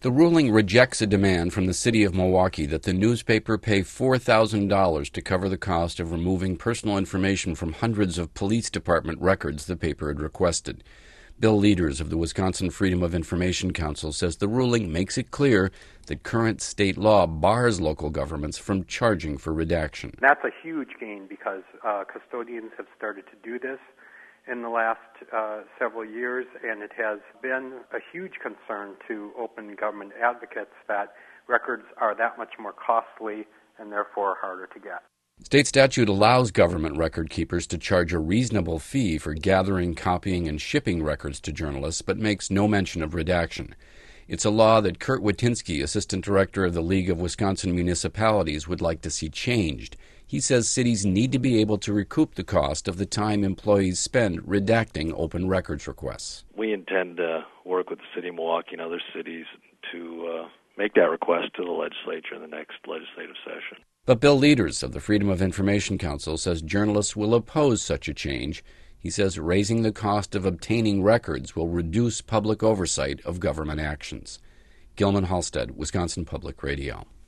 The ruling rejects a demand from the city of Milwaukee that the newspaper pay $4,000 to cover the cost of removing personal information from hundreds of police department records the paper had requested. Bill Leaders of the Wisconsin Freedom of Information Council says the ruling makes it clear that current state law bars local governments from charging for redaction. That's a huge gain because custodians have started to do this in the last several years, and it has been a huge concern to open government advocates that records are that much more costly and therefore harder to get. State statute allows government record keepers to charge a reasonable fee for gathering, copying, and shipping records to journalists, but makes no mention of redaction. It's a law that Kurt Watinsky, Assistant Director of the League of Wisconsin Municipalities, would like to see changed. He says cities need to be able to recoup the cost of the time employees spend redacting open records requests. We intend to work with the city of Milwaukee and other cities to make that request to the legislature in the next legislative session. But Bill Leaders of the Freedom of Information Council says journalists will oppose such a change. He says raising the cost of obtaining records will reduce public oversight of government actions. Gilman Halstead, Wisconsin Public Radio.